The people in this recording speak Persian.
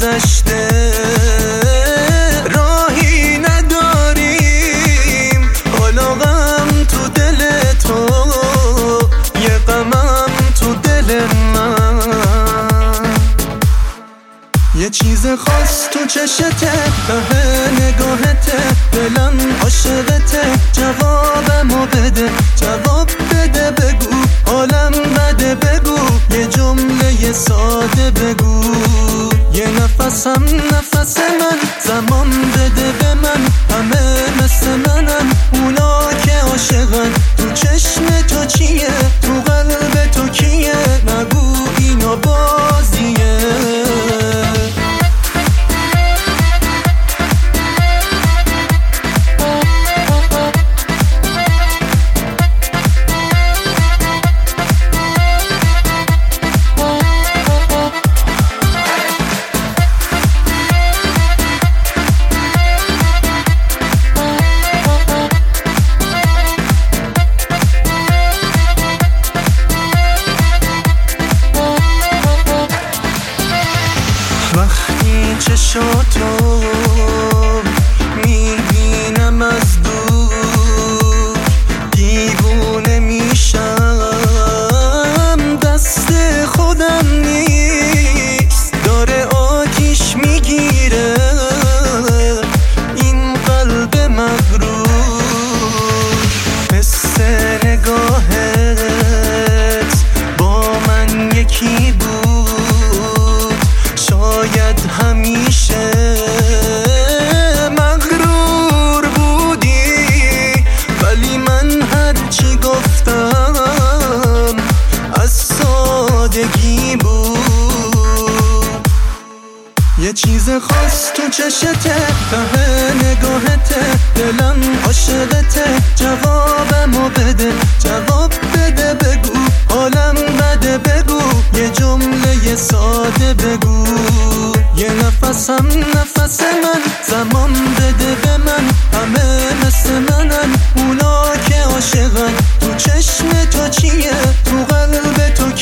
گذشته راهی نداریم، حالا غم تو دل تو، یه غمم تو دل من. یه چیز خاص تو چشته، ته نگاهته، دلم عاشقته. جوابمو بده، جواب بده، بگو حالم بده، بگو یه جمله ساده بگو. یه نفسم نفس من، زمان بده به من. همه مثل منم، اونا که عاشقن. تو چشم تو چیه، تو قلب تو کیه؟ نگو اینا بازیه. وقتی چشاتو میبینم از دور، دیوونه میشم. دست خودم نیست، داره آتیش میگیره این قلب مغرور. حس نگاهت با من یکی بود، شاید همیشه مغرور بودی، ولی من هرچی گفتم از سادگی بود. یه چیز خاص تو چشته، ته نگاهته، دلم عاشقته. جوابمو بده، جواب بده، بگو حالم بده، بگو یه جمله ساده بگو. یه نفسم نفس من، زمان بده به من. همه مثل منن، اونا که عاشقن. تو چشم تو چیه، تو قلب تو